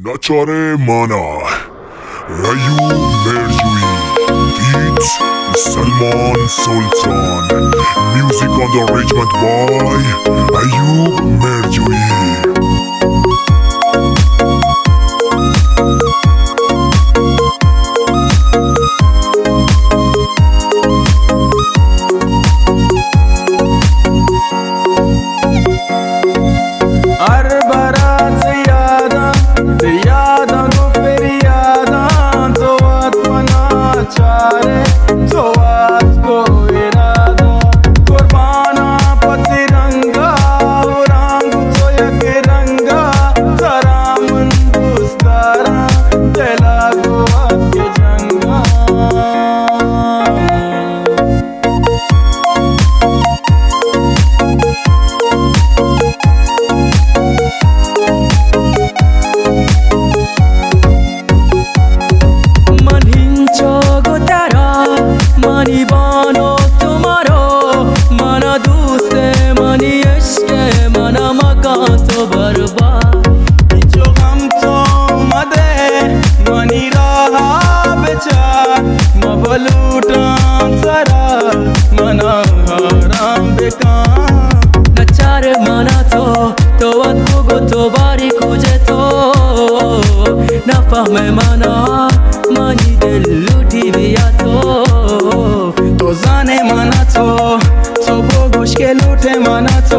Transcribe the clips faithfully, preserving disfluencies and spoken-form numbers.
ناچاره مانا ایوب مرجویی بیت سلمان سلطان میوزیک on the arrangement by ایوب مرجویی. نچار مانا تو تو ات بگو تو باری کجه تو نفهم مانا مانی دل لوٹی بیا تو تو زانه مانا تو تو بگوش که لوٹه مانا تو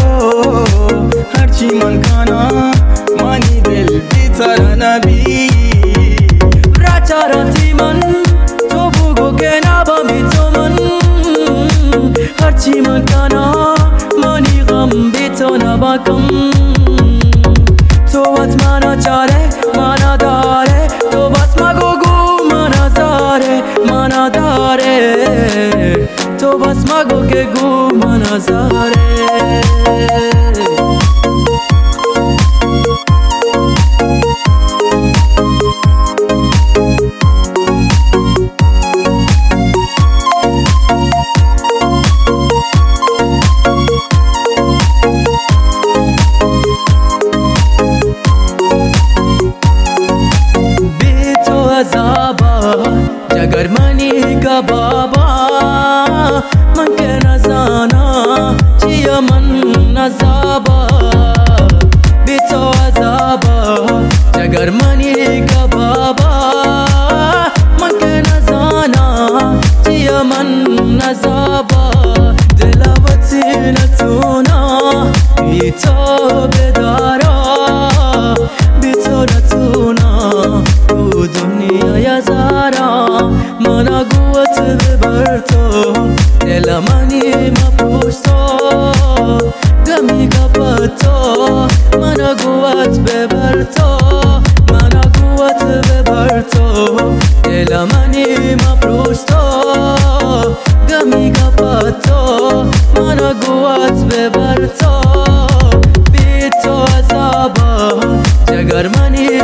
هرچی من کانا مانی دل بیتر نبی راچا راتی من تو بگو که نبامی تو من هرچی من کانا مانی غم بی تو نباکم تو وات مانا چاره مانا داره تو بس مگو گو مانا زاره مانا داره تو بس مگو که گو مانا زاره. जगर मनी का बाबा मन के नजाना जिया मन नजाबा बितो अजाबा जगर मनी का बाबा मन के नजाना जिया मन नजाबा दिलावती नतूना बितो बेदारा बितो नतूना दुनिया या zara mana guat bebarto dela mani ma pusto gami kapato mana guat bebarto mana guat bebarto dela mani ma pusto gami kapato mana guat bebarto bito azaba jagar mani